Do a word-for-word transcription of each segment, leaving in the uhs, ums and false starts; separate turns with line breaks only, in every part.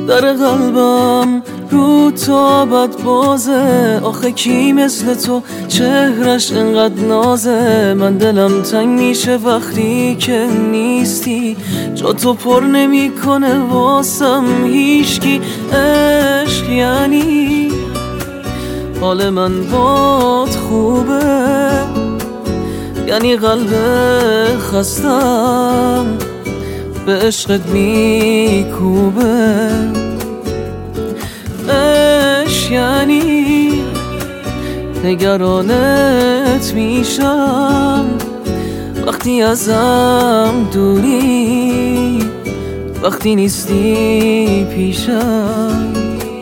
در قلبم رو تا بد بازه. آخه کی مثل تو چهرش انقدر نازه؟ من دلم تنگ میشه وقتی که نیستی، جا تو پر نمی کنه واسم هیچکی. عشق یعنی حال من باد خوبه، یعنی قلب خستم به عشقت میکوبه. عشق یعنی نگرانت میشم وقتی ازم دوری، وقتی نیستی پیشم.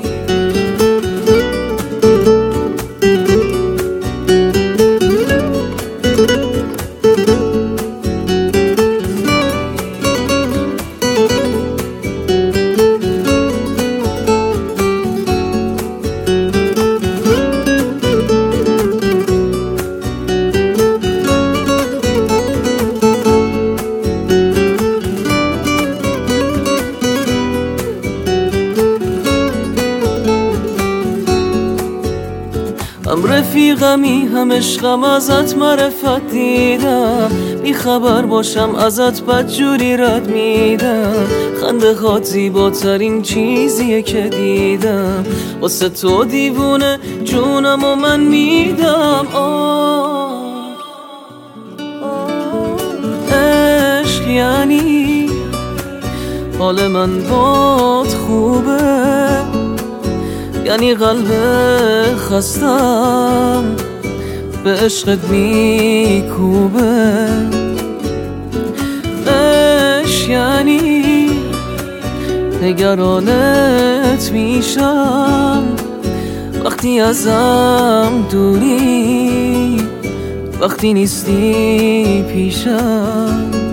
هم رفیقمی هم عشقم، ازت معرفت دیدم، بی خبر باشم ازت بدجوری رد میدم. خنده هات زیباترین چیزیه که دیدم، واسه تو دیوونه جونم و من میدم. آه عشق یعنی حال من باد خوبه، یعنی قلب خستم به عشقت میکوبه. عشق یعنی نگرانت میشم وقتی ازم دوری، وقتی نیستی پیشم.